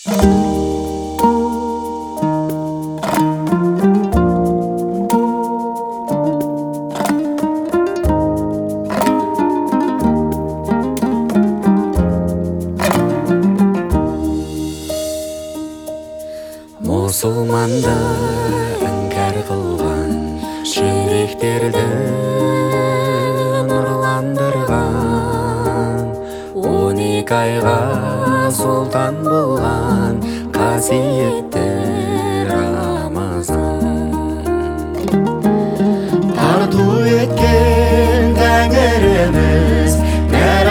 Мұсылманды іңкәр қылған, жүректерді нұрландырған, 12 айға сұлтан болған қасиетті Рамазан. Тарту еткен тәңіріміз, нәр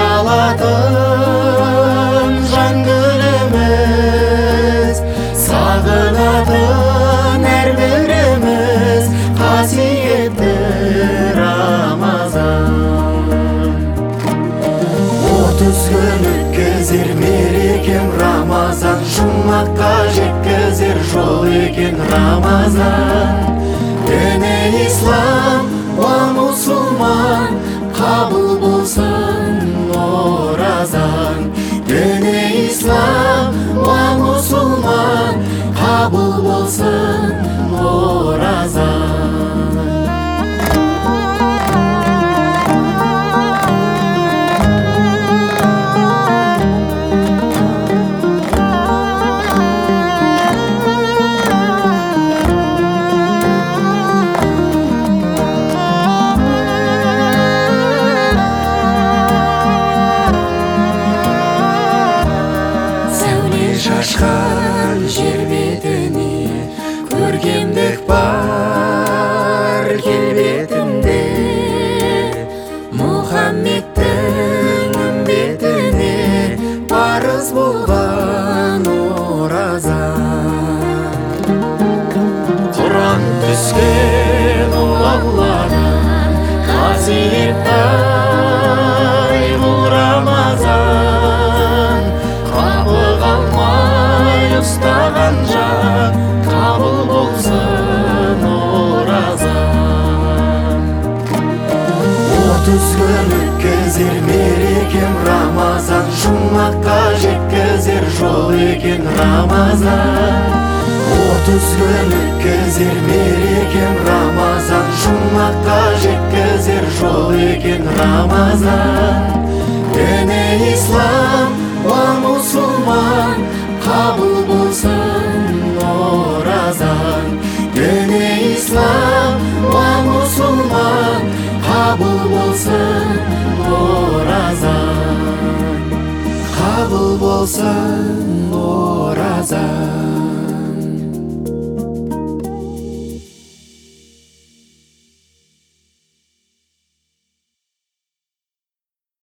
алатын жан гүліміз, сағынатын әрбіріміз қасиетті Рамазан. 30 күн өткізер мерекем Рамазан, жұмаққа жеткізер жол екен Рамазан. Діні ислам, уа мұсылман, қабыл болсын оразан. Діні ислам, уа мұсылман, қабыл болсын оразан. Шашқан жер бетіне көркемдік бар келбетінде, Мұхаммедтің үмбетіне парыз болған оразан. Құран түскен ол Алладан қасиетті ай бұл Рамазан. Ұстаған жан қабыл болсын оразан. 30 күн өткізер мерекем Рамазан, жұмаққа жеткізер жол екен Рамазан. 30 күн өткізер мерекем Рамазан, жұмаққа жеткізер жол екен Рамазан. Діні ислам, уа мұсылман, қабыл болсын оразан. Діні ислам, уа мұсылман, қабыл болсын оразан. Қабыл болсын оразан.